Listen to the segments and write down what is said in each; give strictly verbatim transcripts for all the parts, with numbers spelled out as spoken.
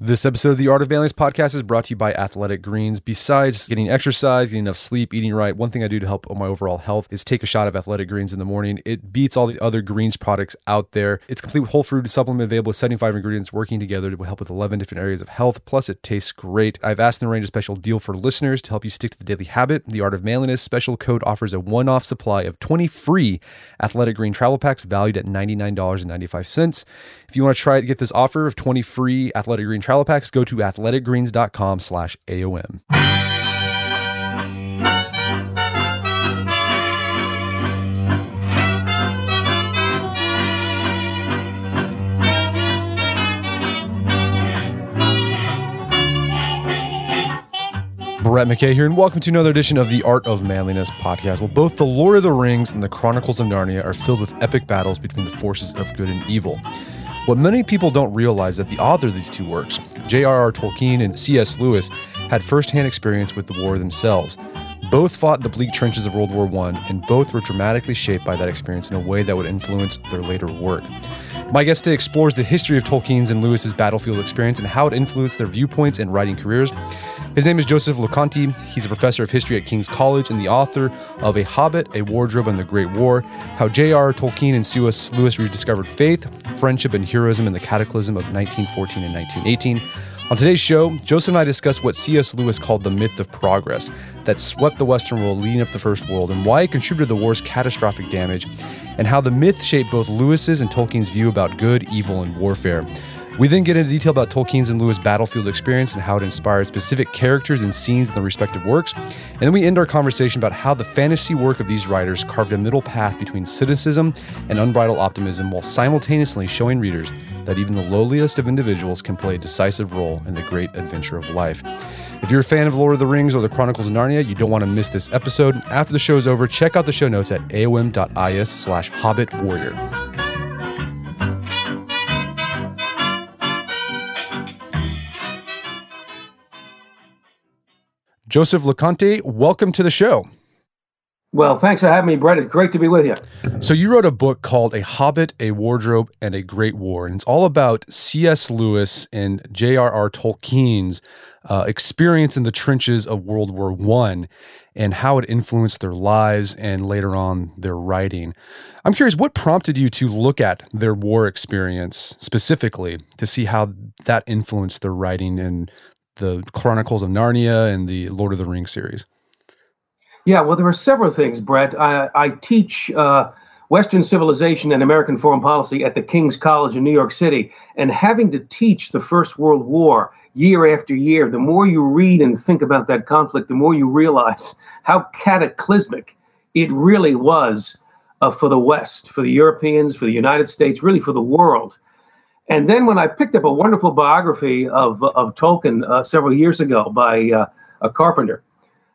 This episode of the Art of Manliness podcast is brought to you by Athletic Greens. Besides getting exercise, getting enough sleep, eating right, one thing I do to help my overall health is take a shot of Athletic Greens in the morning. It beats all the other greens products out there. It's complete with whole food supplement available with seventy-five ingredients working together to help with eleven different areas of health. Plus, it tastes great. I've asked them to arrange a special deal for listeners to help you stick to the daily habit. The Art of Manliness special code offers a one-off supply of twenty free Athletic Green travel packs valued at ninety-nine dollars and ninety-five cents. If you want to try to get this offer of twenty free Athletic Green travel packs, go to athleticgreens.com slash AOM. Brett McKay here, and welcome to another edition of the Art of Manliness podcast. Well, both the Lord of the Rings and the Chronicles of Narnia are filled with epic battles between the forces of good and evil. What many people don't realize is that the author of these two works, J R R Tolkien and C S Lewis, had firsthand experience with the war themselves. Both fought in the bleak trenches of World War One, and both were dramatically shaped by that experience in a way that would influence their later work. My guest today explores the history of Tolkien's and Lewis's battlefield experience and how it influenced their viewpoints and writing careers. His name is Joseph Locanti. He's a professor of history at King's College and the author of A Hobbit, A Wardrobe, and the Great War, How J R R Tolkien and C S Lewis rediscovered faith, friendship, and heroism in the cataclysm of nineteen fourteen and nineteen eighteen. On today's show, Joseph and I discuss what C S Lewis called the myth of progress that swept the Western world leading up to the First World and why it contributed to the war's catastrophic damage, and how the myth shaped both Lewis's and Tolkien's view about good, evil, and warfare. We then get into detail about Tolkien's and Lewis' battlefield experience and how it inspired specific characters and scenes in their respective works. And then we end our conversation about how the fantasy work of these writers carved a middle path between cynicism and unbridled optimism while simultaneously showing readers that even the lowliest of individuals can play a decisive role in the great adventure of life. If you're a fan of Lord of the Rings or the Chronicles of Narnia, you don't want to miss this episode. After the show is over, check out the show notes at aom.is slash Hobbit Warrior. Joseph Locanti, welcome to the show. Well, thanks for having me, Brett. It's great to be with you. So you wrote a book called A Hobbit, A Wardrobe, and a Great War, and it's all about C S Lewis and J R R Tolkien's uh, experience in the trenches of World War One and how it influenced their lives and later on their writing. I'm curious, what prompted you to look at their war experience specifically to see how that influenced their writing and the Chronicles of Narnia and the Lord of the Rings series? Yeah, well, there are several things, Brett. I, I teach uh, Western civilization and American foreign policy at the King's College in New York City, and having to teach the First World War year after year, the more you read and think about that conflict, the more you realize how cataclysmic it really was uh, for the West, for the Europeans, for the United States, really for the world. And then when I picked up a wonderful biography of of Tolkien uh, several years ago by uh, a carpenter,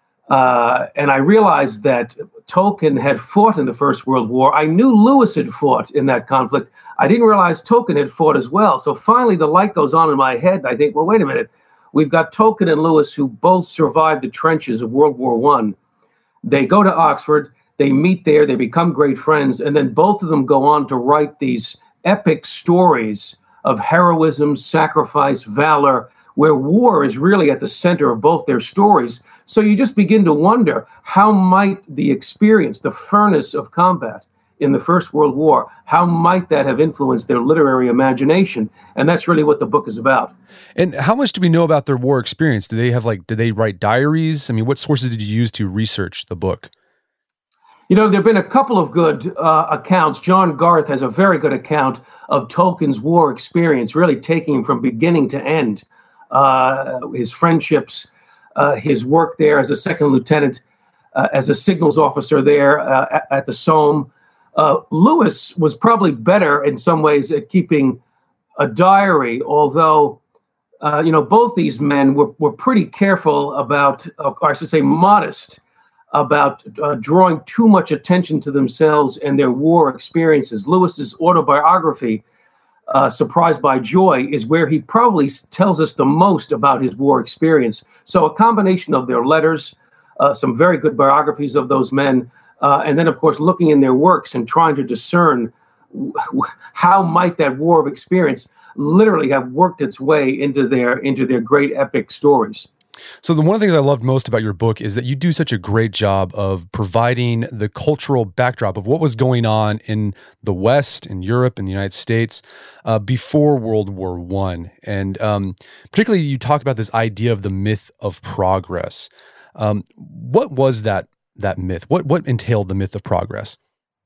uh, and I realized that Tolkien had fought in the First World War. I knew Lewis had fought in that conflict. I didn't realize Tolkien had fought as well. So finally the light goes on in my head. I think, well, wait a minute. We've got Tolkien and Lewis who both survived the trenches of World War One. They go to Oxford. They meet there. They become great friends. And then both of them go on to write these epic stories of heroism, sacrifice, valor, where war is really at the center of both their stories. So you just begin to wonder, how might the experience, the furnace of combat in the First World War, how might that have influenced their literary imagination? And that's really what the book is about. And how much do we know about their war experience? Do they have like, did they write diaries? I mean, what sources did you use to research the book? You know, there have been a couple of good uh, accounts. John Garth has a very good account of Tolkien's war experience, really taking him from beginning to end. Uh, his friendships, uh, his work there as a second lieutenant, uh, as a signals officer there uh, at, at the Somme. Uh, Lewis was probably better in some ways at keeping a diary, although, uh, you know, both these men were, were pretty careful about, uh, or I should say modest, about uh, drawing too much attention to themselves and their war experiences. Lewis's autobiography, uh, Surprised by Joy, is where he probably tells us the most about his war experience. So a combination of their letters, uh, some very good biographies of those men, uh, and then, of course, looking in their works and trying to discern how might that war of experience literally have worked its way into their into their great epic stories. So the one of the things I loved most about your book is that you do such a great job of providing the cultural backdrop of what was going on in the West, in Europe, in the United States uh, before World War One, and um, particularly you talk about this idea of the myth of progress. Um, what was that that myth? What what entailed the myth of progress?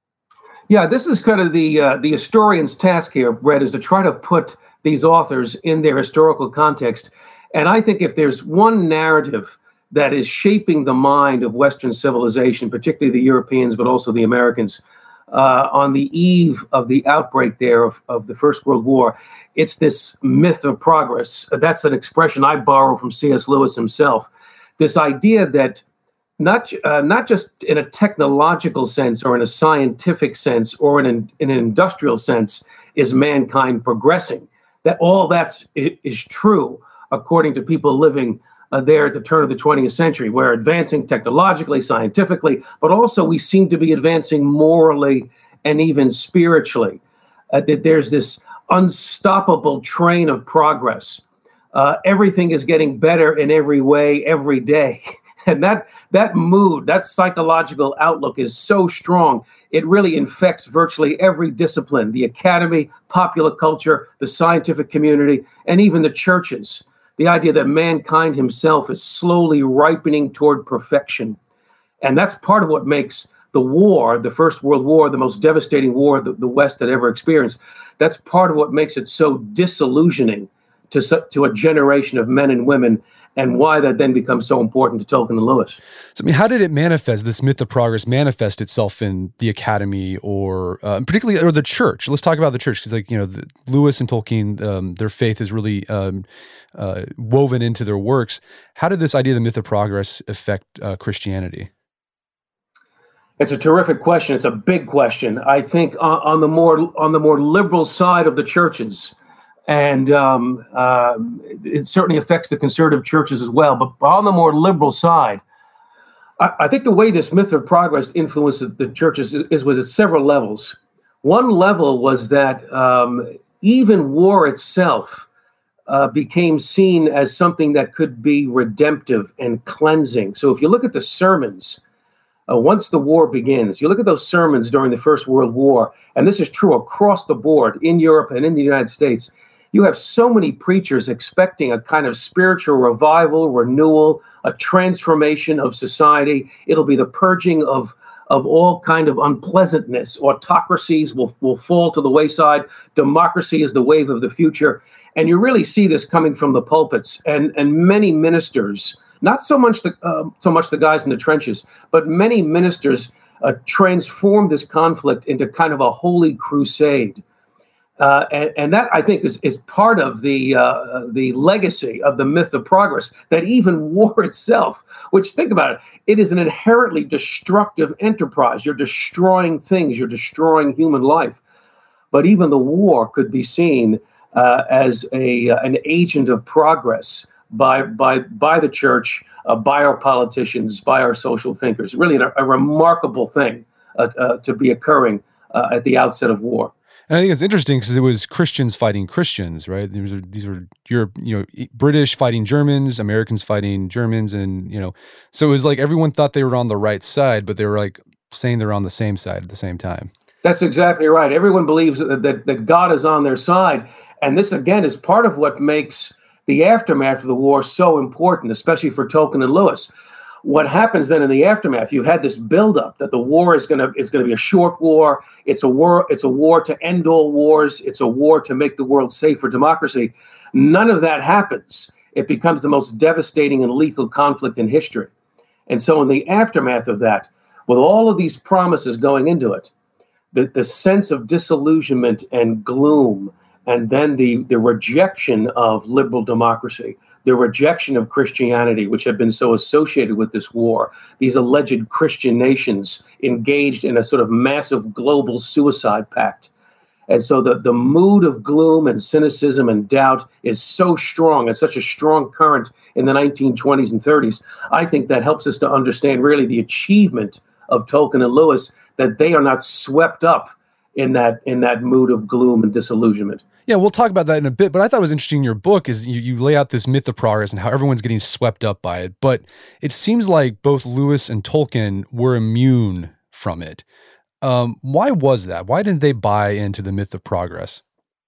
Yeah, this is kind of the uh, the historian's task here, Brett, is to try to put these authors in their historical context. And I think if there's one narrative that is shaping the mind of Western civilization, particularly the Europeans, but also the Americans, uh, on the eve of the outbreak there of, of the First World War, it's this myth of progress. That's an expression I borrow from C S Lewis himself. This idea that not uh, not just in a technological sense or in a scientific sense or in an, in an industrial sense is mankind progressing, that all that's is true, according to people living uh, there at the turn of the twentieth century. We're advancing technologically, scientifically, but also we seem to be advancing morally and even spiritually. Uh, that there's this unstoppable train of progress. Uh, everything is getting better in every way, every day. And that that mood, that psychological outlook is so strong, it really infects virtually every discipline, the academy, popular culture, the scientific community, and even the churches. The idea that mankind himself is slowly ripening toward perfection. And that's part of what makes the war, the First World War, the most devastating war that the West had ever experienced. That's part of what makes it so disillusioning to, to a generation of men and women, and why that then becomes so important to Tolkien and Lewis. So, I mean, how did it manifest, this myth of progress manifest itself in the academy or uh, particularly, or the church? Let's talk about the church, because like, you know, the, Lewis and Tolkien, um, their faith is really um, uh, woven into their works. How did this idea of the myth of progress affect uh, Christianity? It's a terrific question. It's a big question. I think on, on the more on the more liberal side of the churches, and um, uh, it certainly affects the conservative churches as well. But on the more liberal side, I, I think the way this myth of progress influenced the churches is, is was at several levels. One level was that um, even war itself uh, became seen as something that could be redemptive and cleansing. So if you look at the sermons, uh, once the war begins, you look at those sermons during the First World War, and this is true across the board in Europe and in the United States. You have so many preachers expecting a kind of spiritual revival, renewal, a transformation of society. It'll be the purging of, of all kind of unpleasantness. Autocracies will, will fall to the wayside. Democracy is the wave of the future. And you really see this coming from the pulpits. And, and many ministers, not so much the uh, so much the guys in the trenches, but many ministers uh, transform this conflict into kind of a holy crusade. Uh, and, and that, I think, is, is part of the uh, the legacy of the myth of progress, that even war itself, which, think about it, it is an inherently destructive enterprise. You're destroying things. You're destroying human life. But even the war could be seen uh, as a uh, an agent of progress by by by the church, uh, by our politicians, by our social thinkers. Really a, a remarkable thing uh, uh, to be occurring uh, at the outset of war. And I think it's interesting because it was Christians fighting Christians, right? These were, these were Europe, you know, British fighting Germans, Americans fighting Germans, and you know, so it was like everyone thought they were on the right side, but they were like saying they're on the same side at the same time. That's exactly right. Everyone believes that that, that God is on their side, and this again is part of what makes the aftermath of the war so important, especially for Tolkien and Lewis. What happens then in the aftermath? You've had this buildup that the war is going to is going to be a short war. It's a war. It's a war to end all wars. It's a war to make the world safe for democracy. None of that happens. It becomes the most devastating and lethal conflict in history. And so, in the aftermath of that, with all of these promises going into it, the, the sense of disillusionment and gloom, and then the the rejection of liberal democracy, the rejection of Christianity, which had been so associated with this war, these alleged Christian nations engaged in a sort of massive global suicide pact. And so the, the mood of gloom and cynicism and doubt is so strong, and such a strong current in the nineteen twenties and thirties. I think that helps us to understand really the achievement of Tolkien and Lewis, that they are not swept up in that in that mood of gloom and disillusionment. Yeah, we'll talk about that in a bit, but I thought it was interesting in your book is you, you lay out this myth of progress and how everyone's getting swept up by it. But it seems like both Lewis and Tolkien were immune from it. Um, why was that? Why didn't they buy into the myth of progress?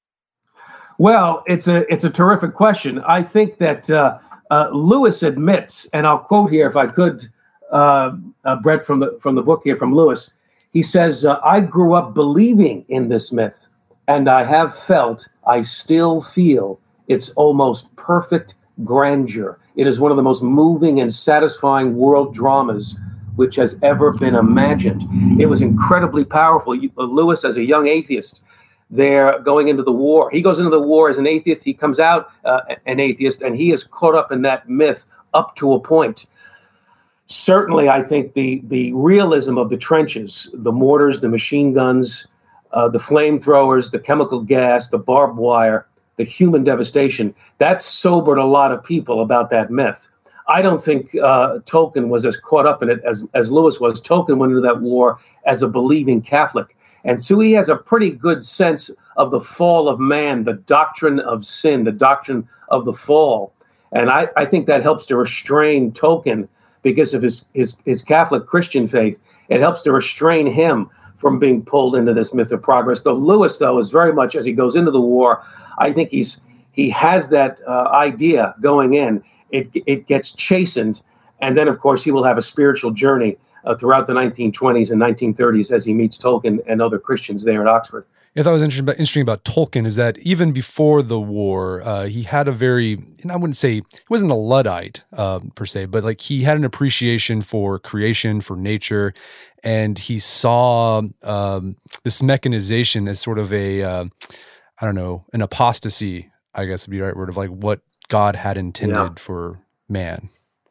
Well, it's a it's a terrific question. I think that uh, uh, Lewis admits, and I'll quote here if I could, uh, uh, Brett, from the from the book here from Lewis. He says, uh, "I grew up believing in this myth. And I have felt, I still feel, its almost perfect grandeur. It is one of the most moving and satisfying world dramas which has ever been imagined." It was incredibly powerful. Lewis, as a young atheist, there going into the war. He goes into the war as an atheist. He comes out uh, an atheist, and he is caught up in that myth up to a point. Certainly, I think the the realism of the trenches, the mortars, the machine guns, Uh, the flamethrowers, the chemical gas, the barbed wire, the human devastation, that sobered a lot of people about that myth. I don't think uh, Tolkien was as caught up in it as, as Lewis was. Tolkien went into that war as a believing Catholic. And so he has a pretty good sense of the fall of man, the doctrine of sin, the doctrine of the fall. And I, I think that helps to restrain Tolkien because of his, his, his Catholic Christian faith. It helps to restrain him from being pulled into this myth of progress. Though Lewis, though, is very much, as he goes into the war, I think he's he has that uh, idea going in. It it gets chastened, and then, of course, he will have a spiritual journey uh, throughout the nineteen twenties and nineteen thirties as he meets Tolkien and other Christians there at Oxford. I thought was interesting about, interesting about Tolkien is that even before the war, uh, he had a very, and I wouldn't say, he wasn't a Luddite uh, per se, but like he had an appreciation for creation, for nature, and he saw um, this mechanization as sort of a, uh, I don't know, an apostasy, I guess would be the right word, of like what God had intended yeah. for man.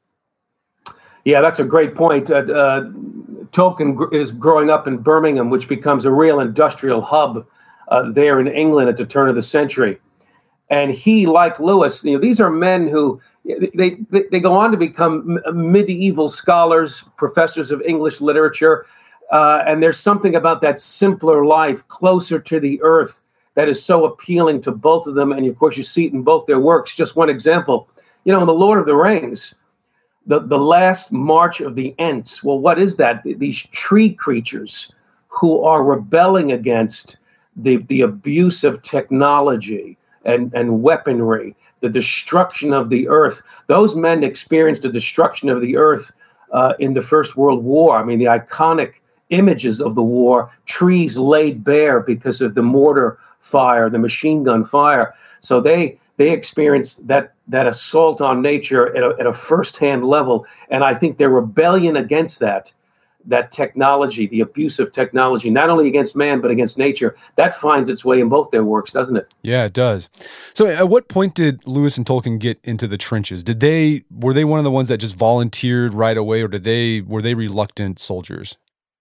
Yeah, that's a great point. Uh, uh, Tolkien gr- is growing up in Birmingham, which becomes a real industrial hub uh, there in England at the turn of the century. And he, like Lewis, you know, these are men who they they, they go on to become medieval scholars, professors of English literature. Uh, and there's something about that simpler life, closer to the earth, that is so appealing to both of them. And of course, you see it in both their works. Just one example, you know, in The Lord of the Rings, the, the last march of the Ents. Well, what is that? These tree creatures who are rebelling against the, the abuse of technology and, and weaponry, the destruction of the earth. Those men experienced the destruction of the earth uh, in the First World War. I mean, the iconic images of the war, trees laid bare because of the mortar fire, the machine gun fire. So they they experienced that that assault on nature at a, at a firsthand level. And I think their rebellion against that, that technology, the abuse of technology, not only against man, but against nature, that finds its way in both their works, doesn't it? Yeah, it does. So at what point did Lewis and Tolkien get into the trenches? Did they, were they one of the ones that just volunteered right away, or did they, were they reluctant soldiers?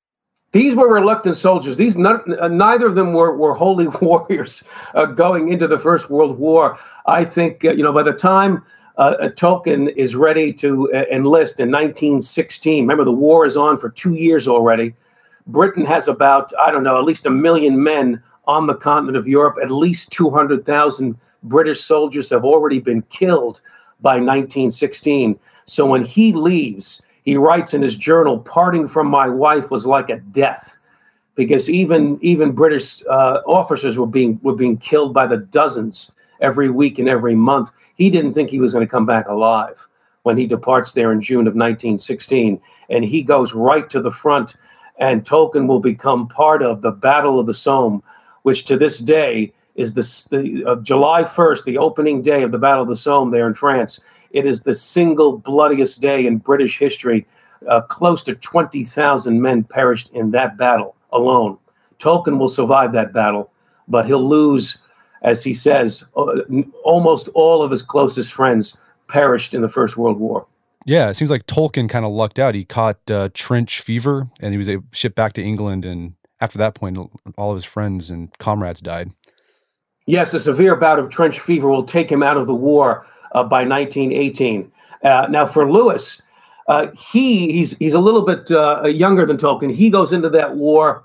These were reluctant soldiers. These not, uh, neither of them were, were holy warriors uh, going into the First World War. I think, uh, you know, by the time uh, Tolkien is ready to uh, enlist in nineteen sixteen, remember the war is on for two years already. Britain has about, I don't know, at least a million men on the continent of Europe. At least two hundred thousand British soldiers have already been killed by nineteen sixteen. So when he leaves, he writes in his journal, "Parting from my wife was like a death," because even even British uh, officers were being were being killed by the dozens every week and every month. He didn't think he was going to come back alive when he departs there in June of nineteen sixteen, and he goes right to the front. And Tolkien will become part of the Battle of the Somme, which to this day is the, the uh, July first, the opening day of the Battle of the Somme there in France. It is the single bloodiest day in British history. Uh, close to twenty thousand men perished in that battle alone. Tolkien will survive that battle, but he'll lose, as he says, uh, almost all of his closest friends perished in the First World War. Yeah, it seems like Tolkien kind of lucked out. He caught uh, trench fever, and he was able, shipped back to England, and after that point, all of his friends and comrades died. Yes, a severe bout of trench fever will take him out of the war Uh, by nineteen eighteen. Uh, now, for Lewis, uh, he he's he's a little bit uh, younger than Tolkien. He goes into that war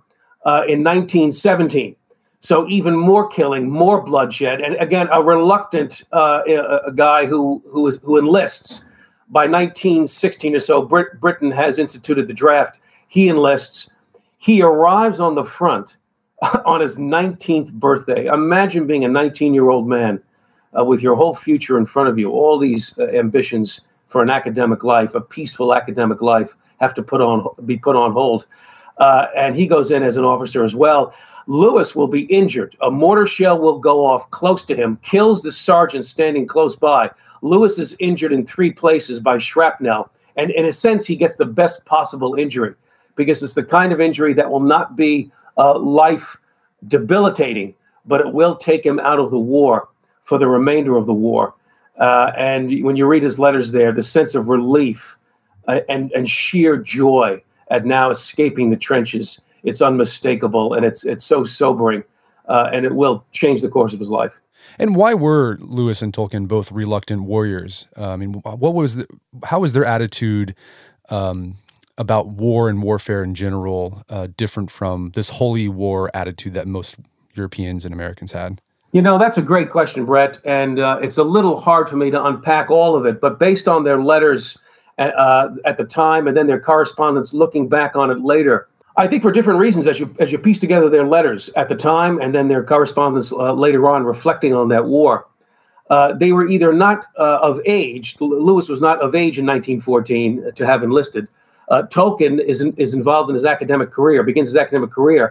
uh, in nineteen seventeen. So even more killing, more bloodshed, and again, a reluctant uh, a, a guy who who is who enlists. By nineteen sixteen or so, Brit- Britain has instituted the draft. He enlists. He arrives on the front on his nineteenth birthday. Imagine being a nineteen-year-old man uh, with your whole future in front of you, all these uh, ambitions for an academic life, a peaceful academic life, have to put on be put on hold. Uh, and he goes in as an officer as well. Lewis will be injured. A mortar shell will go off close to him, kills the sergeant standing close by. Lewis is injured in three places by shrapnel. And in a sense, he gets the best possible injury because it's the kind of injury that will not be uh, life debilitating, but it will take him out of the war for the remainder of the war. Uh, and when you read his letters there, the sense of relief uh, and, and sheer joy at now escaping the trenches, it's unmistakable, and it's it's so sobering, uh, and it will change the course of his life. And why were Lewis and Tolkien both reluctant warriors? Uh, I mean, what was the, how was their attitude um, about war and warfare in general uh, different from this holy war attitude that most Europeans and Americans had? You know, that's a great question, Brett, and uh, it's a little hard for me to unpack all of it, but based on their letters uh, at the time and then their correspondence looking back on it later, I think for different reasons, as you as you piece together their letters at the time and then their correspondence uh, later on reflecting on that war, uh, they were either not uh, of age. Lewis was not of age in nineteen fourteen to have enlisted. Uh, Tolkien is in, is involved in his academic career, begins his academic career.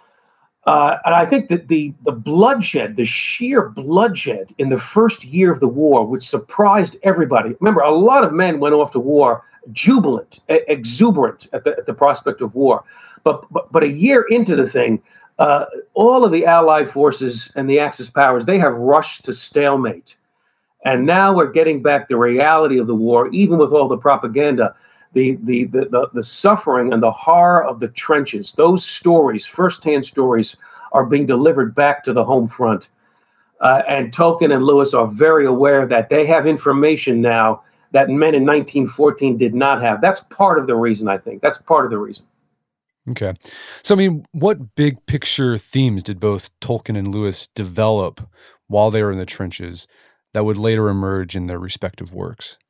Uh, and I think that the the bloodshed, the sheer bloodshed in the first year of the war, which surprised everybody. Remember, a lot of men went off to war jubilant, exuberant at the, at the prospect of war. But, but but a year into the thing, uh, all of the Allied forces and the Axis powers, they have rushed to stalemate. And now we're getting back the reality of the war, even with all the propaganda, the the the the, the suffering and the horror of the trenches. Those stories, firsthand stories, are being delivered back to the home front. Uh, and Tolkien and Lewis are very aware that they have information now that men in nineteen fourteen did not have. That's part of the reason, I think. That's part of the reason. Okay. So, I mean, what big picture themes did both Tolkien and Lewis develop while they were in the trenches that would later emerge in their respective works?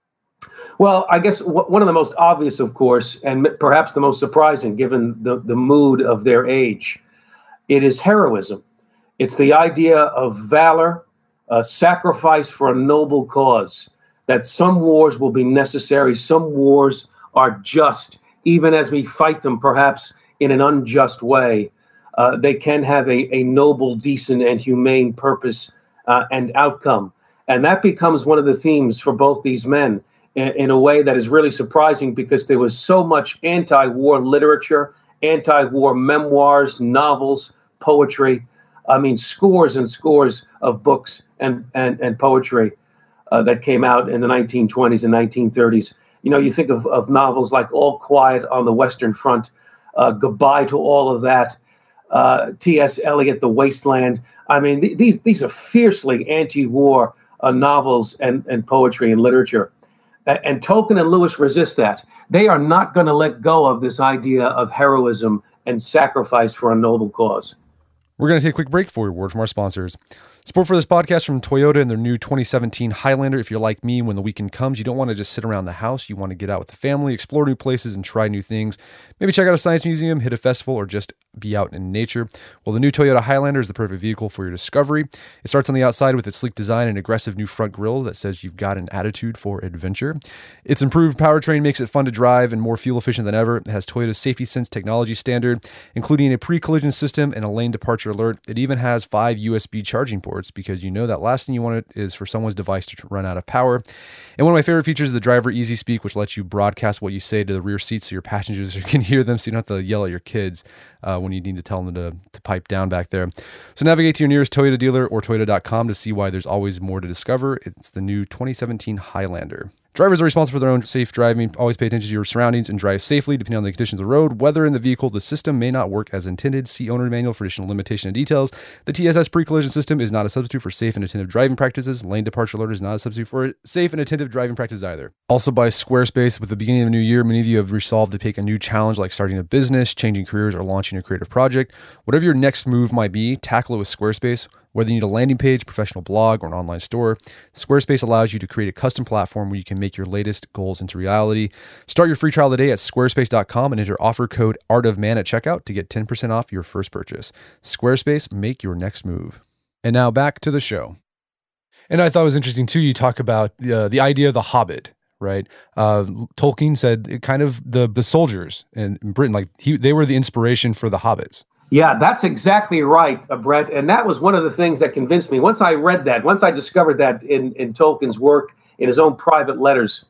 Well, I guess w- one of the most obvious, of course, and perhaps the most surprising given the, the mood of their age, it is heroism. It's the idea of valor, uh, sacrifice for a noble cause, that some wars will be necessary, some wars are just, even as we fight them perhaps in an unjust way. Uh, they can have a, a noble, decent, and humane purpose uh, and outcome. And that becomes one of the themes for both these men in, in a way that is really surprising because there was so much anti-war literature, anti-war memoirs, novels, poetry. I mean, scores and scores of books and, and, and poetry uh, that came out in the nineteen twenties and nineteen thirties. You know, you think of, of novels like All Quiet on the Western Front, uh, Goodbye to All of That, uh, T S Eliot, The Wasteland. I mean, th- these these are fiercely anti-war uh, novels and, and poetry and literature. A- and Tolkien and Lewis resist that. They are not going to let go of this idea of heroism and sacrifice for a noble cause. We're going to take a quick break for a word from our sponsors. Support for this podcast from Toyota and their new twenty seventeen Highlander. If you're like me, when the weekend comes, you don't want to just sit around the house. You want to get out with the family, explore new places, and try new things. Maybe check out a science museum, hit a festival, or just be out in nature. Well, the new Toyota Highlander is the perfect vehicle for your discovery. It starts on the outside with its sleek design and aggressive new front grille that says you've got an attitude for adventure. Its improved powertrain makes it fun to drive and more fuel efficient than ever. It has Toyota's Safety Sense technology standard, including a pre-collision system and a lane departure alert. It even has five U S B charging ports because you know that last thing you want is for someone's device to run out of power. And one of my favorite features is the Driver Easy Speak, which lets you broadcast what you say to the rear seats so your passengers can hear them, so you don't have to yell at your kids uh, when you need to tell them to, to pipe down back there. So navigate to your nearest Toyota dealer or Toyota dot com to see why there's always more to discover. It's the new twenty seventeen Highlander. Drivers are responsible for their own safe driving. Always pay attention to your surroundings and drive safely depending on the conditions of the road. Whether in the vehicle, the system may not work as intended. See owner manual for additional limitation and details. The T S S pre-collision system is not a substitute for safe and attentive driving practices. Lane departure alert is not a substitute for safe and attentive driving practices either. Also by Squarespace. With the beginning of the new year, many of you have resolved to take a new challenge like starting a business, changing careers, or launching a creative project. Whatever your next move might be, tackle it with Squarespace. Whether you need a landing page, professional blog, or an online store, Squarespace allows you to create a custom platform where you can make your latest goals into reality. Start your free trial today at squarespace dot com and enter offer code art of man at checkout to get ten percent off your first purchase. Squarespace, make your next move. And now back to the show. And I thought it was interesting too, you talk about uh, the idea of the Hobbit, right? Uh, Tolkien said it kind of the the soldiers in Britain, like he, they were the inspiration for the hobbits. Yeah, that's exactly right, uh, Brett. And that was one of the things that convinced me. Once I read that, once I discovered that in, in Tolkien's work, in his own private letters,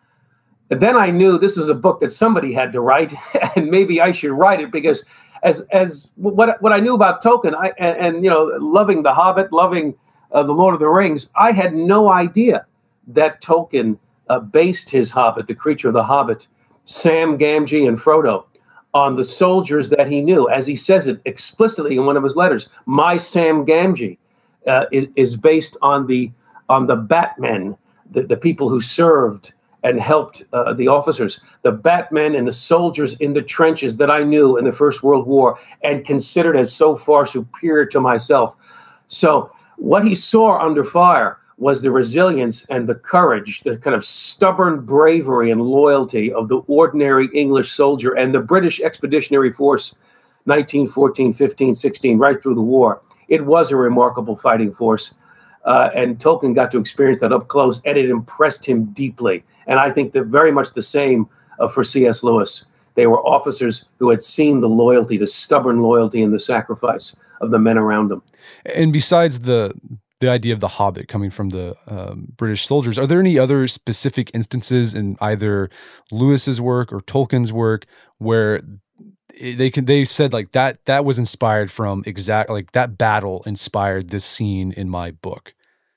and then I knew this is a book that somebody had to write, and maybe I should write it because as as what what I knew about Tolkien, I, and, and you know, loving The Hobbit, loving uh, The Lord of the Rings, I had no idea that Tolkien uh, based his Hobbit, the creature of the Hobbit, Sam, Gamgee, and Frodo, on the soldiers that he knew. As he says it explicitly in one of his letters, my Sam Gamgee uh, is, is based on the on the Batmen, the, the people who served and helped uh, the officers, the Batmen and the soldiers in the trenches that I knew in the First World War and considered as so far superior to myself. So what he saw under fire was the resilience and the courage, the kind of stubborn bravery and loyalty of the ordinary English soldier and the British Expeditionary Force, nineteen fourteen, fifteen, sixteen, right through the war. It was a remarkable fighting force. Uh, and Tolkien got to experience that up close, and it impressed him deeply. And I think that very much the same uh, for C S. Lewis. They were officers who had seen the loyalty, the stubborn loyalty and the sacrifice of the men around them. And besides the the idea of the Hobbit coming from the um, British soldiers, are there any other specific instances in either Lewis's work or Tolkien's work where they can they said like that that was inspired from exact like that battle inspired this scene in my book?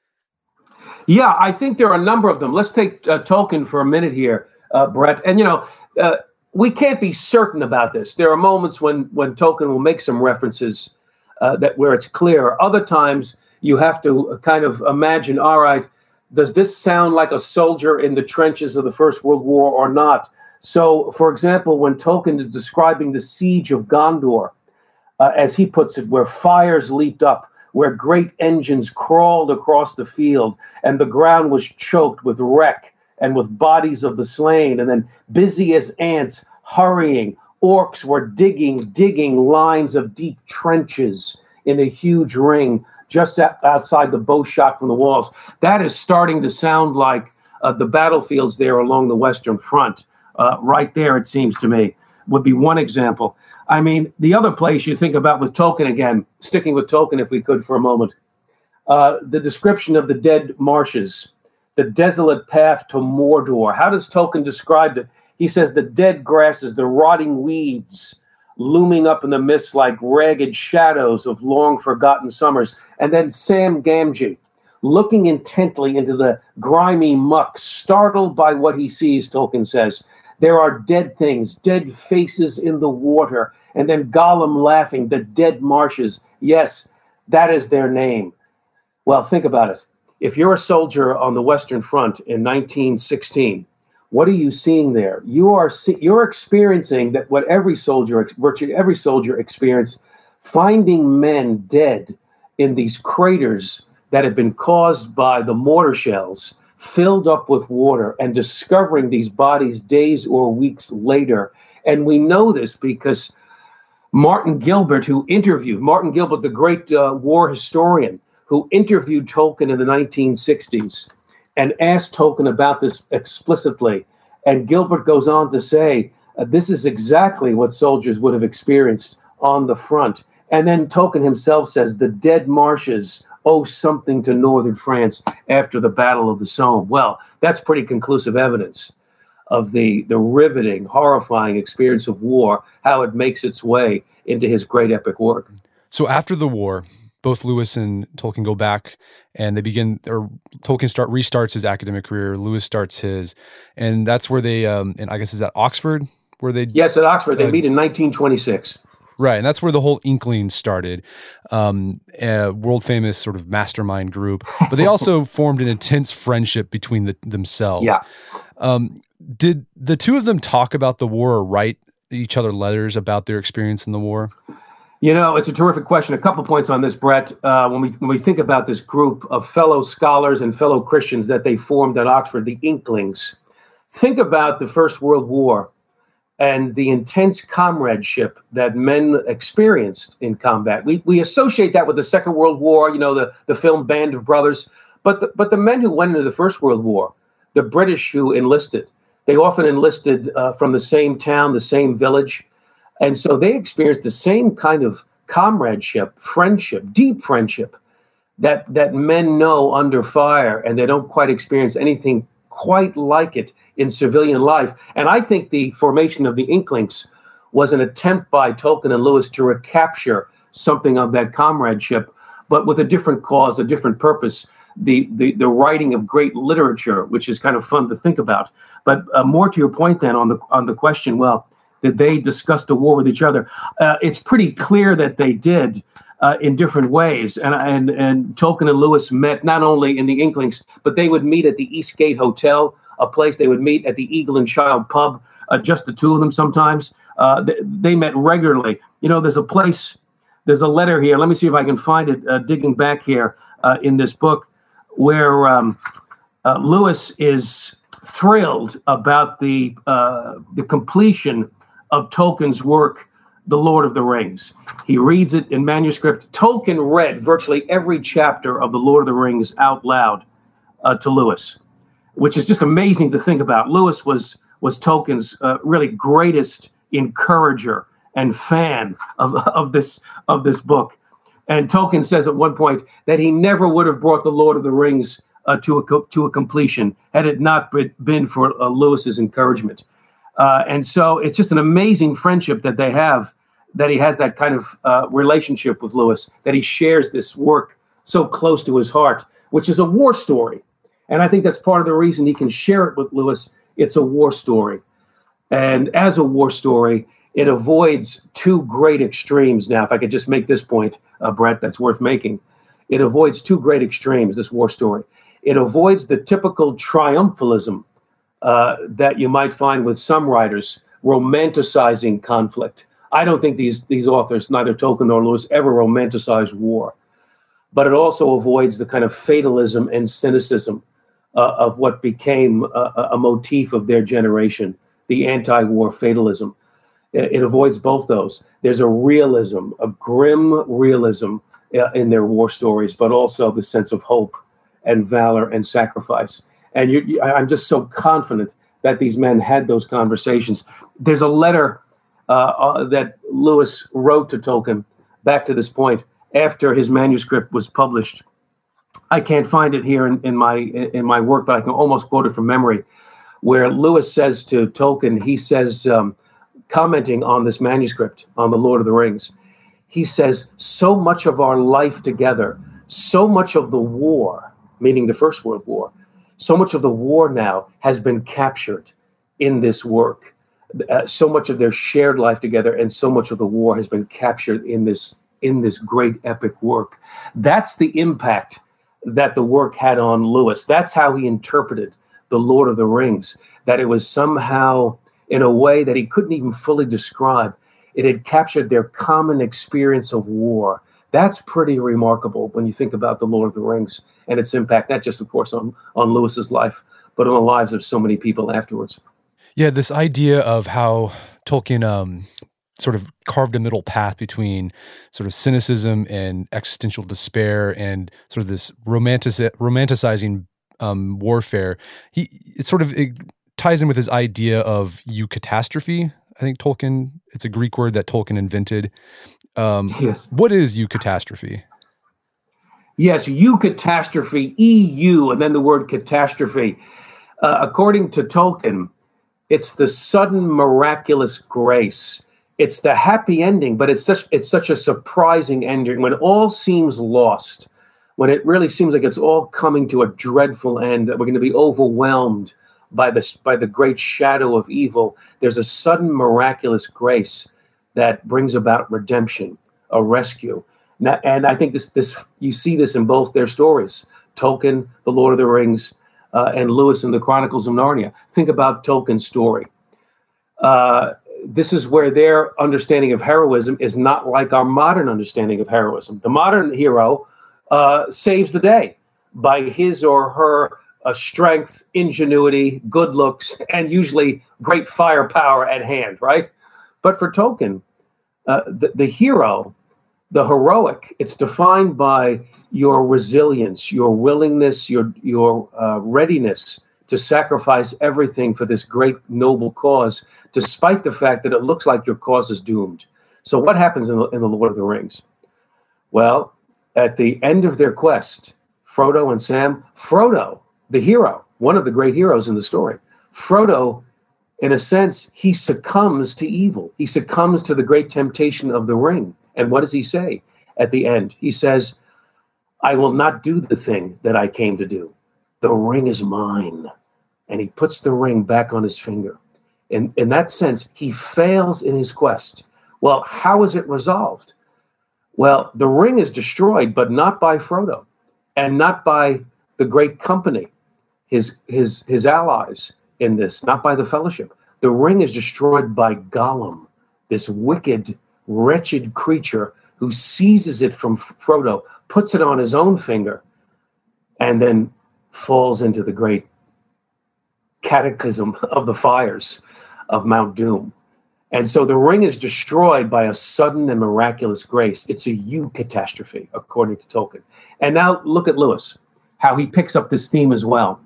Yeah, I think there are a number of them. Let's take uh, Tolkien for a minute here, uh, Brett. And you know, uh, we can't be certain about this. There are moments when when Tolkien will make some references uh, that where it's clear. Other times you have to kind of imagine, all right, does this sound like a soldier in the trenches of the First World War or not? So, for example, when Tolkien is describing the siege of Gondor, uh, as he puts it, where fires leaped up, where great engines crawled across the field, and the ground was choked with wreck and with bodies of the slain, and then busy as ants hurrying, orcs were digging, digging lines of deep trenches in a huge ring just outside the bow shot from the walls. That is starting to sound like uh, the battlefields there along the Western Front. Uh, right there, it seems to me, would be one example. I mean, the other place you think about with Tolkien again, sticking with Tolkien if we could for a moment, uh, the description of the dead marshes, the desolate path to Mordor. How does Tolkien describe it? He says the dead grasses, the rotting weeds, looming up in the mist like ragged shadows of long-forgotten summers. And then Sam Gamgee, looking intently into the grimy muck, startled by what he sees, Tolkien says. There are dead things, dead faces in the water. And then Gollum laughing, the dead marshes. Yes, that is their name. Well, think about it. If you're a soldier on the Western Front in nineteen sixteen, what are you seeing there? You are see, you're experiencing that what every soldier, virtually every soldier experienced, finding men dead in these craters that had been caused by the mortar shells, filled up with water, and discovering these bodies days or weeks later. And we know this because Martin Gilbert, who interviewed, Martin Gilbert, the great uh, war historian, who interviewed Tolkien in the nineteen sixties, and asked Tolkien about this explicitly. And Gilbert goes on to say, uh, this is exactly what soldiers would have experienced on the front. And then Tolkien himself says, the dead marshes owe something to northern France after the Battle of the Somme. Well, that's pretty conclusive evidence of the, the riveting, horrifying experience of war, how it makes its way into his great epic work. So after the war, both Lewis and Tolkien go back and they begin, or Tolkien start restarts his academic career. Lewis starts his, and that's where they, um, and I guess is that Oxford where they? Yes, at Oxford. They uh, meet in nineteen twenty-six. Right, and that's where the whole Inkling started, um, a world famous sort of mastermind group. But they also formed an intense friendship between the, themselves. Yeah. Um, did the two of them talk about the war or write each other letters about their experience in the war? You know, it's a terrific question. A couple points on this, Brett. Uh, when we when we think about this group of fellow scholars and fellow Christians that they formed at Oxford, the Inklings, think about the First World War and the intense comradeship that men experienced in combat. We we associate that with the Second World War, you know, the, the film Band of Brothers. But the, but the men who went into the First World War, the British who enlisted, they often enlisted uh, from the same town, the same village. And so they experienced the same kind of comradeship, friendship, deep friendship that, that men know under fire, and they don't quite experience anything quite like it in civilian life. And I think the formation of the Inklings was an attempt by Tolkien and Lewis to recapture something of that comradeship, but with a different cause, a different purpose, the the, the writing of great literature, which is kind of fun to think about. But uh, more to your point then on the on the question, well, did they discuss the war with each other? Uh, it's pretty clear that they did uh, in different ways. And, and, and Tolkien and Lewis met not only in the Inklings, but they would meet at the Eastgate Hotel, a place they would meet at the Eagle and Child Pub, uh, just the two of them sometimes. Uh, they, they met regularly. You know, there's a place, there's a letter here. Let me see if I can find it, uh, digging back here uh, in this book, where um, uh, Lewis is thrilled about the uh, the completion of Tolkien's work, The Lord of the Rings. He reads it in manuscript. Tolkien read virtually every chapter of The Lord of the Rings out loud uh, to Lewis, which is just amazing to think about. Lewis was was Tolkien's uh, really greatest encourager and fan of, of this of this book. And Tolkien says at one point that he never would have brought The Lord of the Rings uh, to a co- to a completion had it not been for uh, Lewis's encouragement. Uh, and so it's just an amazing friendship that they have, that he has that kind of uh, relationship with Lewis, that he shares this work so close to his heart, which is a war story. And I think that's part of the reason he can share it with Lewis. It's a war story. And as a war story, it avoids two great extremes. Now, if I could just make this point, uh, Brett, that's worth making. It avoids two great extremes, this war story. It avoids the typical triumphalism Uh, that you might find with some writers, romanticizing conflict. I don't think these these authors, neither Tolkien nor Lewis, ever romanticized war. But it also avoids the kind of fatalism and cynicism uh, of what became a, a motif of their generation, the anti-war fatalism. It, it avoids both those. There's a realism, a grim realism uh, in their war stories, but also the sense of hope and valor and sacrifice. And you, you, I'm just so confident that these men had those conversations. There's a letter uh, uh, that Lewis wrote to Tolkien back to this point after his manuscript was published. I can't find it here in, in my in my work, but I can almost quote it from memory, where Lewis says to Tolkien, he says, um, commenting on this manuscript, on The Lord of the Rings, he says, so much of our life together, so much of the war, meaning the First World War, so much of the war now has been captured in this work. Uh, so much of their shared life together, and so much of the war has been captured in this in this great epic work. That's the impact that the work had on Lewis. That's how he interpreted The Lord of the Rings, that it was somehow, in a way that he couldn't even fully describe, it had captured their common experience of war. That's pretty remarkable when you think about The Lord of the Rings and its impact, not just, of course, on, on Lewis's life, but on the lives of so many people afterwards. Yeah, this idea of how Tolkien um, sort of carved a middle path between sort of cynicism and existential despair and sort of this romantic, romanticizing um, warfare. He it sort of it ties in with his idea of eucatastrophe. I think Tolkien, it's a Greek word that Tolkien invented. Um, yes. What is eucatastrophe? Yes, eucatastrophe, E U, and then the word catastrophe. Uh, according to Tolkien, it's the sudden miraculous grace it's the happy ending, but it's such it's such a surprising ending when all seems lost, when it really seems like it's all coming to a dreadful end, that we're going to be overwhelmed by this by the great shadow of evil. There's a sudden miraculous grace that brings about redemption, a rescue. Now, and I think this this you see this in both their stories, Tolkien, The Lord of the Rings, uh, and Lewis in the Chronicles of Narnia. Think about Tolkien's story. Uh, this is where their understanding of heroism is not like our modern understanding of heroism. The modern hero uh, saves the day by his or her uh, strength, ingenuity, good looks, and usually great firepower at hand, right? But for Tolkien, uh, the, the hero, the heroic, it's defined by your resilience, your willingness, your, your uh, readiness to sacrifice everything for this great noble cause, despite the fact that it looks like your cause is doomed. So what happens in the, in the Lord of the Rings? Well, at the end of their quest, Frodo and Sam, Frodo, the hero, one of the great heroes in the story, Frodo, in a sense, he succumbs to evil. He succumbs to the great temptation of the ring. And what does he say at the end? He says, I will not do the thing that I came to do. The ring is mine. And he puts the ring back on his finger. In, in that sense, he fails in his quest. Well, how is it resolved? Well, the ring is destroyed, but not by Frodo and not by the great company, his, his, his allies in this, not by the Fellowship. The ring is destroyed by Gollum, this wicked, wretched creature who seizes it from Frodo, puts it on his own finger, and then falls into the great cataclysm of the fires of Mount Doom. And so the ring is destroyed by a sudden and miraculous grace. It's a eucatastrophe, according to Tolkien. And now look at Lewis, how he picks up this theme as well.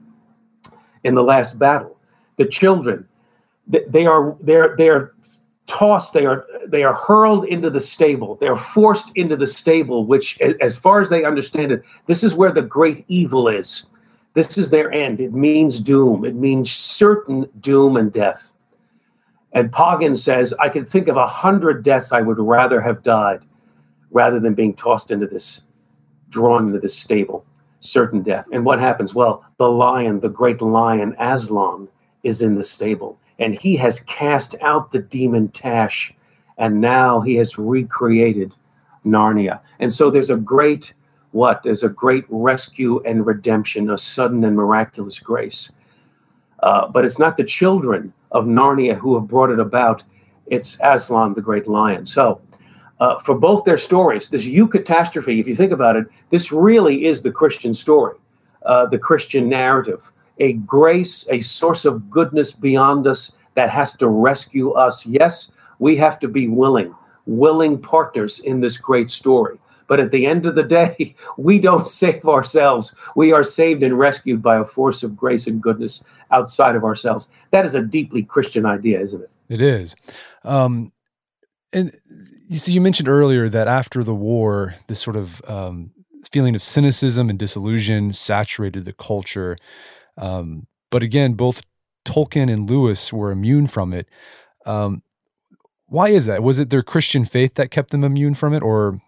In the last battle, the children, they are they're they're tossed, they are they are hurled into the stable. They are forced into the stable, which, as far as they understand it, this is where the great evil is. This is their end. It means doom. It means certain doom and death. And Poggin says, I could think of a hundred deaths I would rather have died rather than being tossed into this, drawn into this stable, certain death. And what happens? Well, the lion, the great lion, Aslan, is in the stable. And he has cast out the demon Tash. And now he has recreated Narnia. And so there's a great, what? There's a great rescue and redemption, a sudden and miraculous grace. Uh, but it's not the children of Narnia who have brought it about. It's Aslan, the great lion. So uh, for both their stories, this eucatastrophe, if you think about it, this really is the Christian story, uh, the Christian narrative, a grace, a source of goodness beyond us that has to rescue us. Yes, we have to be willing, willing partners in this great story. But at the end of the day, we don't save ourselves. We are saved and rescued by a force of grace and goodness outside of ourselves. That is a deeply Christian idea, isn't it? It is. Um, and you see, you mentioned earlier that after the war, this sort of um, feeling of cynicism and disillusion saturated the culture. Um, but again, both Tolkien and Lewis were immune from it. Um, why is that? Was it their Christian faith that kept them immune from it? Or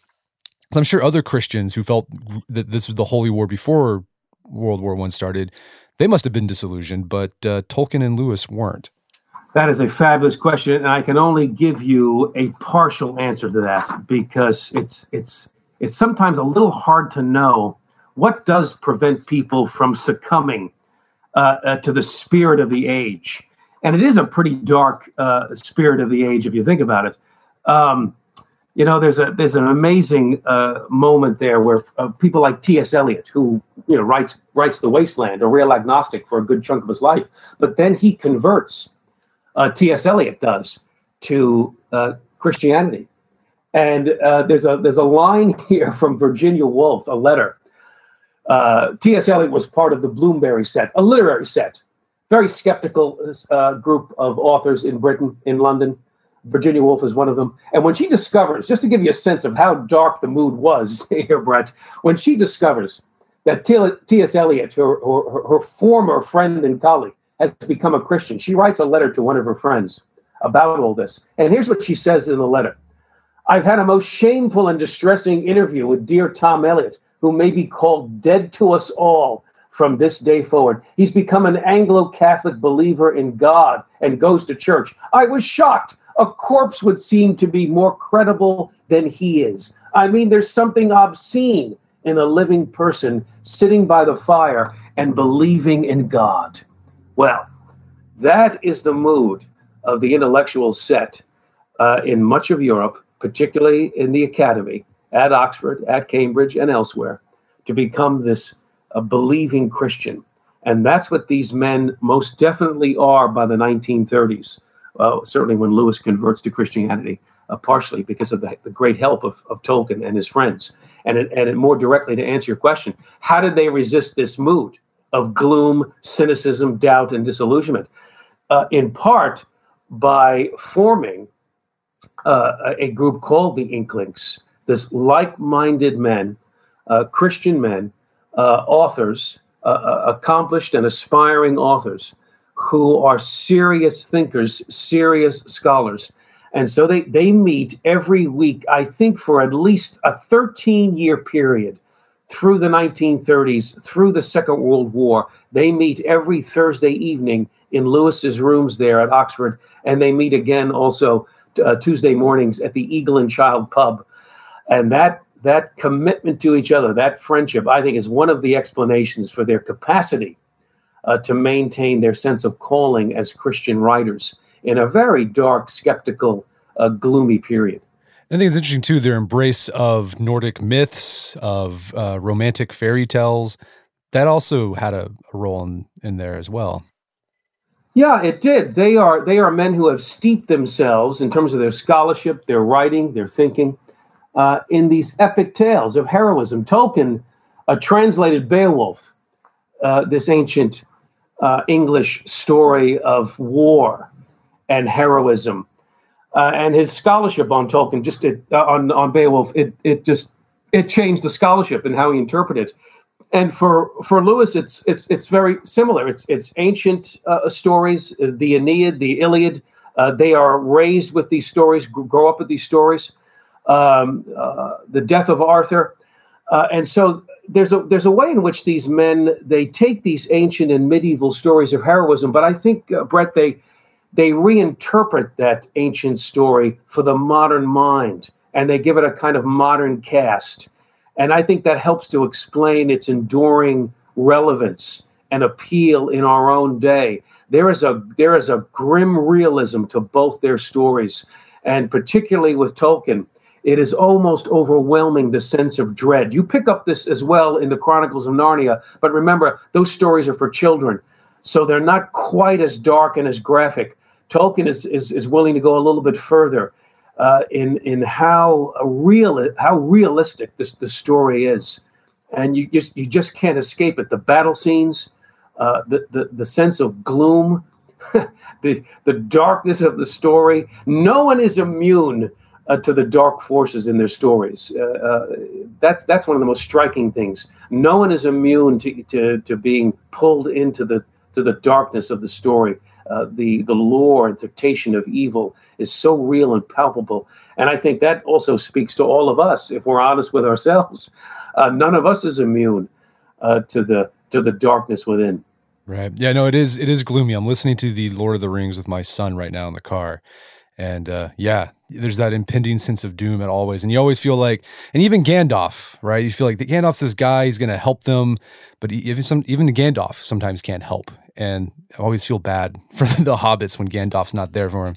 I'm sure other Christians who felt that this was the holy war before World War One started, they must have been disillusioned, but uh, Tolkien and Lewis weren't. That is a fabulous question, and I can only give you a partial answer to that because it's it's it's sometimes a little hard to know what does prevent people from succumbing uh, uh, to the spirit of the age. And it is a pretty dark uh, spirit of the age if you think about it. Um, You know, there's a there's an amazing uh, moment there where uh, people like T S Eliot, who you know writes writes The Wasteland, a real agnostic for a good chunk of his life, but then he converts. Uh, T S Eliot does to uh, Christianity, and uh, there's a there's a line here from Virginia Woolf, a letter. Uh, T S Eliot was part of the Bloomsbury set, a literary set, very skeptical uh, group of authors in Britain, in London. Virginia Woolf is one of them. And when she discovers, just to give you a sense of how dark the mood was here, Brett, when she discovers that T S Eliot, her, her, her former friend and colleague, has become a Christian, she writes a letter to one of her friends about all this. And here's what she says in the letter. I've had a most shameful and distressing interview with dear Tom Elliot, who may be called dead to us all from this day forward. He's become an Anglo-Catholic believer in God and goes to church. I was shocked. A corpse would seem to be more credible than he is. I mean, there's something obscene in a living person sitting by the fire and believing in God. Well, that is the mood of the intellectual set uh, in much of Europe, particularly in the academy, at Oxford, at Cambridge, and elsewhere, to become this uh, believing Christian. And that's what these men most definitely are by the nineteen thirties, uh, certainly when Lewis converts to Christianity, uh, partially because of the, the great help of, of Tolkien and his friends. And, it, and it more directly to answer your question, how did they resist this mood of gloom, cynicism, doubt, and disillusionment? Uh, in part by forming uh, a group called the Inklings, this like-minded men, uh, Christian men, uh, authors, uh, accomplished and aspiring authors who are serious thinkers, serious scholars. And so they, they meet every week, I think, for at least a thirteen-year period through the nineteen thirties, through the Second World War. They meet every Thursday evening in Lewis's rooms there at Oxford, and they meet again also uh, Tuesday mornings at the Eagle and Child pub. And that that commitment to each other, that friendship, I think is one of the explanations for their capacity uh, to maintain their sense of calling as Christian writers in a very dark, skeptical, uh, gloomy period. I think it's interesting, too, their embrace of Nordic myths, of uh, romantic fairy tales. That also had a, a role in, in there as well. Yeah, it did. They are they are men who have steeped themselves in terms of their scholarship, their writing, their thinking, uh, in these epic tales of heroism. Tolkien uh, translated Beowulf, uh, this ancient uh, English story of war and heroism. Uh, and his scholarship on Tolkien, just it, uh, on on Beowulf, it it just it changed the scholarship and how he interpreted it. And for for Lewis, it's it's it's very similar. It's it's ancient uh, stories, uh, the Aeneid, the Iliad. Uh, they are raised with these stories, g- grow up with these stories. Um, uh, the death of Arthur, uh, and so there's a there's a way in which these men they take these ancient and medieval stories of heroism, but I think uh, Brett they. They reinterpret that ancient story for the modern mind, and they give it a kind of modern cast. And I think that helps to explain its enduring relevance and appeal in our own day. There is a there is a grim realism to both their stories, and particularly with Tolkien, it is almost overwhelming, the sense of dread. You pick up this as well in the Chronicles of Narnia, but remember, those stories are for children, so they're not quite as dark and as graphic. Tolkien is, is is willing to go a little bit further uh, in in how real how realistic this the story is, and you just you just can't escape it. The battle scenes, uh, the the the sense of gloom, the the darkness of the story. No one is immune uh, to the dark forces in their stories. Uh, uh, that's that's one of the most striking things. No one is immune to to to being pulled into the to the darkness of the story. Uh, the the lore and temptation of evil is so real and palpable. And I think that also speaks to all of us, if we're honest with ourselves. Uh, none of us is immune uh, to the to the darkness within. Right. Yeah, no, it is it is gloomy. I'm listening to the Lord of the Rings with my son right now in the car. And uh, yeah, there's that impending sense of doom at always. And you always feel like, and even Gandalf, right? You feel like the Gandalf's this guy, he's going to help them. But he, even some even Gandalf sometimes can't help. And I always feel bad for the hobbits when Gandalf's not there for him.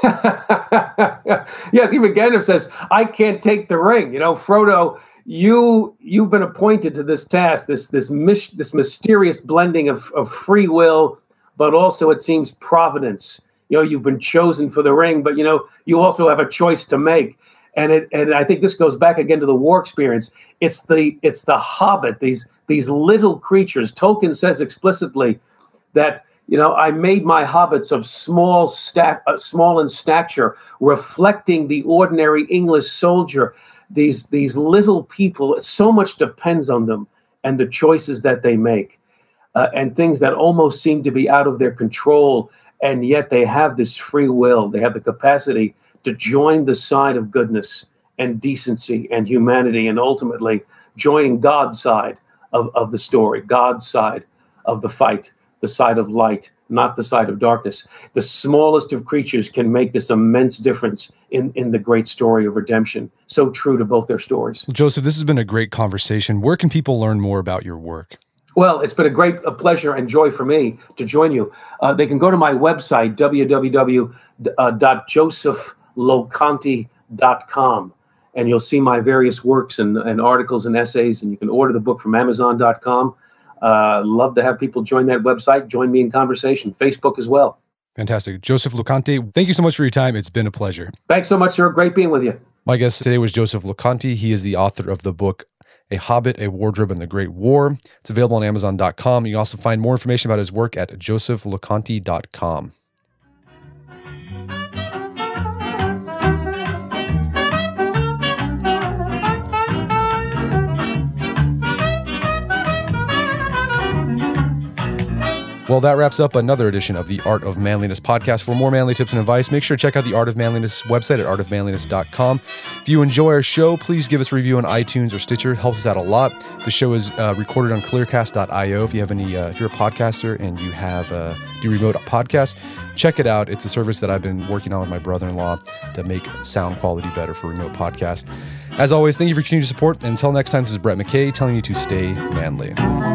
Yes, even Gandalf says, I can't take the ring. You know, Frodo, you, you've been appointed to this task, this this mis- this mysterious blending of, of free will, but also, it seems, providence. You know, you've been chosen for the ring, but, you know, you also have a choice to make. And it, and I think this goes back again to the war experience. It's the it's the hobbit, these these little creatures. Tolkien says explicitly that, you know, I made my hobbits of small stat, uh, small in stature, reflecting the ordinary English soldier. These these little people, so much depends on them and the choices that they make, uh, and things that almost seem to be out of their control. and yet they have this free will. They have the capacity to join the side of goodness and decency and humanity, and ultimately joining God's side of, of the story, God's side of the fight, the side of light, not the side of darkness. The smallest of creatures can make this immense difference in, in the great story of redemption. So true to both their stories. Joseph, this has been a great conversation. Where can people learn more about your work? Well, it's been a great a pleasure and joy for me to join you. Uh, they can go to my website, w w w dot joseph locanti dot com, and you'll see my various works and, and articles and essays, and you can order the book from amazon dot com. Uh, love to have people join that website, join me in conversation, Facebook as well. Fantastic. Joseph Locanti, thank you so much for your time. It's been a pleasure. Thanks so much, sir. Great being with you. My guest today was Joseph Locanti. He is the author of the book, A Hobbit, A Wardrobe, and the Great War. It's available on amazon dot com. You can also find more information about his work at joseph locanti dot com. Well, that wraps up another edition of the Art of Manliness podcast. For more manly tips and advice, make sure to check out the Art of Manliness website at art of manliness dot com. If you enjoy our show, please give us a review on iTunes or Stitcher. It helps us out a lot. The show is uh, recorded on clearcast dot io. If you have any, uh, if you're a podcaster and you have uh, do remote podcasts, check it out. It's a service that I've been working on with my brother-in-law to make sound quality better for remote podcasts. As always, thank you for continuing to support. And until next time, this is Brett McKay telling you to stay manly.